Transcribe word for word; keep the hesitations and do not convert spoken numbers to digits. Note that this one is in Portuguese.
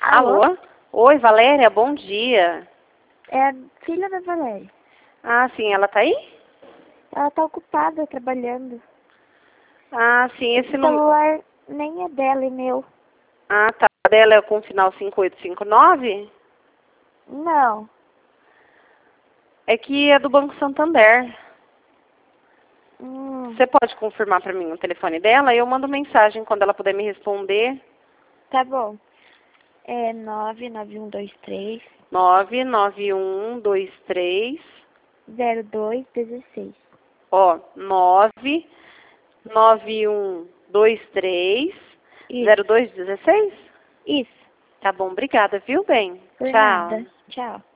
Alô? Alô? Oi, Valéria, bom dia. É a filha da Valéria. Ah, sim, ela tá aí? Ela tá ocupada trabalhando. Ah, sim, Esse esse número... celular nem é dela, é meu. Ah, tá. A dela é com o final cinco oito cinco nove? Não. É que é do Banco Santander. Hum, Você pode confirmar pra mim o telefone dela? Eu mando mensagem quando ela puder me responder. tá bom. É nove nove um dois três nove nove um dois três, zero dois um seis. ó, nove nove um dois três, zero Isso. dois um seis? Isso. Tá bom, obrigada, viu, bem? Por Tchau. nada. Tchau.